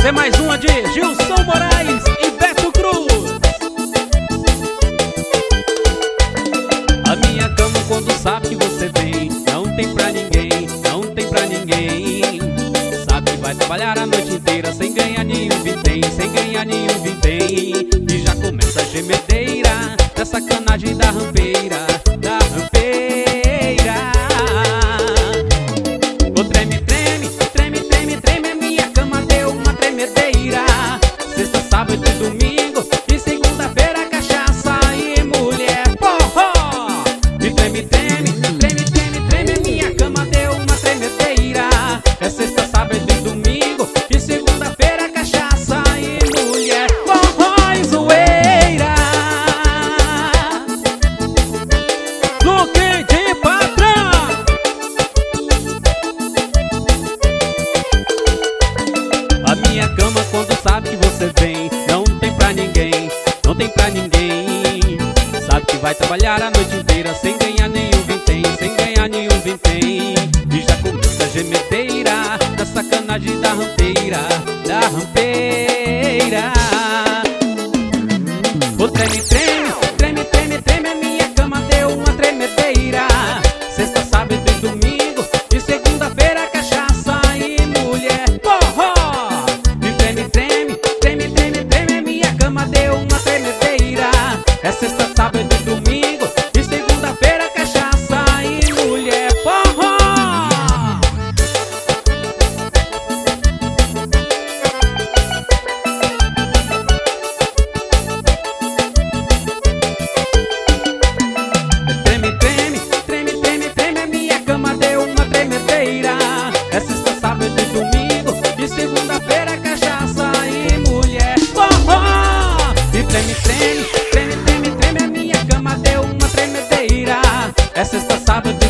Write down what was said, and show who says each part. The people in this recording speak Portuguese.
Speaker 1: Essa é mais uma de Gilson Moraes e Beto Cruz. A minha cama quando sabe que você vem, não tem pra ninguém, não tem pra ninguém. Sabe que vai trabalhar a noite inteira sem ganhar nenhum vintém, sem ganhar nenhum vintém. E já começa a gemedeira da sacanagem da rampeira, da rampeira. O treme, treme, treme, treme, treme, a minha cama deu uma tremedeira. Sexta, sábado e domingo, e segunda-feira cachaça e mulher forró. E treme, treme, treme, treme, treme, a minha cama deu uma tremedeira. É sexta, sábado e domingo, e segunda-feira cachaça e mulher forró e zoeira. Luque de patrão. A minha cama quando sabe que você vem, não tem pra ninguém, não tem pra ninguém. Sabe que vai trabalhar a noite inteira sem ganhar nenhum vintém, sem ganhar nenhum vintém. E já começa a gemedeira da sacanagem da rampeira, da rampeira. O treme, treme, treme, treme, treme, a minha cama deu uma tremedeira. Sexta, sábado e domingo, e segunda-feira cachaça e mulher forró. E treme, treme, treme, treme, treme, a minha cama deu uma tremedeira. É sexta, sábado e domingo, e segunda-feira cachaça e mulher forró. Treme, treme, treme, treme, treme, a minha cama deu uma tremedeira. É sexta, sábado e domingo, e segunda-feira cachaça e mulher forró. E treme, treme, treme, treme, treme, a minha cama deu uma tremedeira. É sexta, sábado